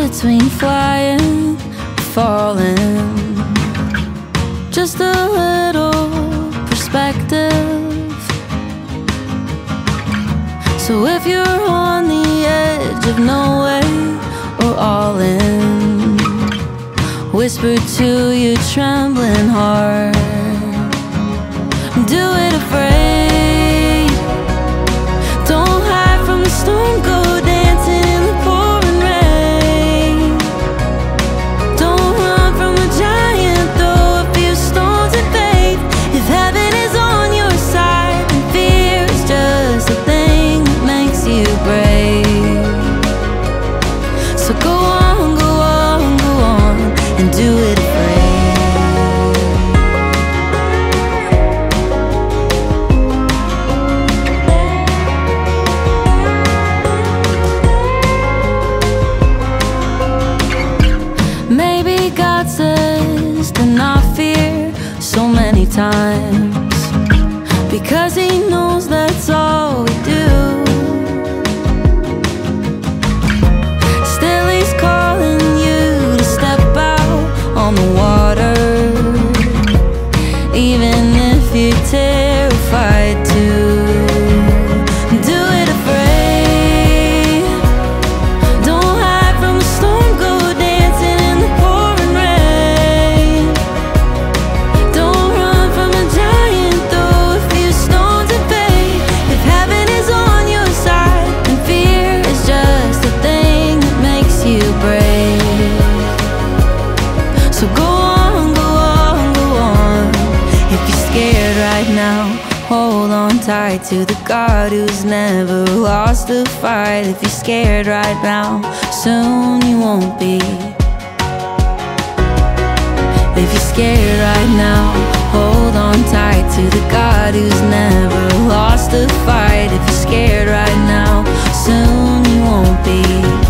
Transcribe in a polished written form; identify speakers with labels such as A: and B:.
A: between flying, falling. Just a little perspective. So if you're on the edge of no way or all in, whisper to your trembling heart, do it afraid. Don't hide from the storm, go dancing in the pouring rain. Don't run from a giant, throw a few stones in faith. If heaven is on your side, then fear is just a thing that makes you brave. So go on, go on, go on, and do it afraid. Maybe God says to not fear so many times, because He knows that's all we do. Still He's calling you to step out on the water, even if you're terrified to. Do it afraid. Don't hide from the storm, go dancing in the pouring rain. Don't run from a giant, throw a few stones in faith. If heaven is on your side, then fear is just a thing that makes you brave. So go on, go on, go on. If you're scared right now, hold on tight to the God who's never lost a fight. If you're scared right now, soon you won't be. If you're scared right now, hold on tight to the God who's never lost a fight. If you're scared right now, soon you won't be.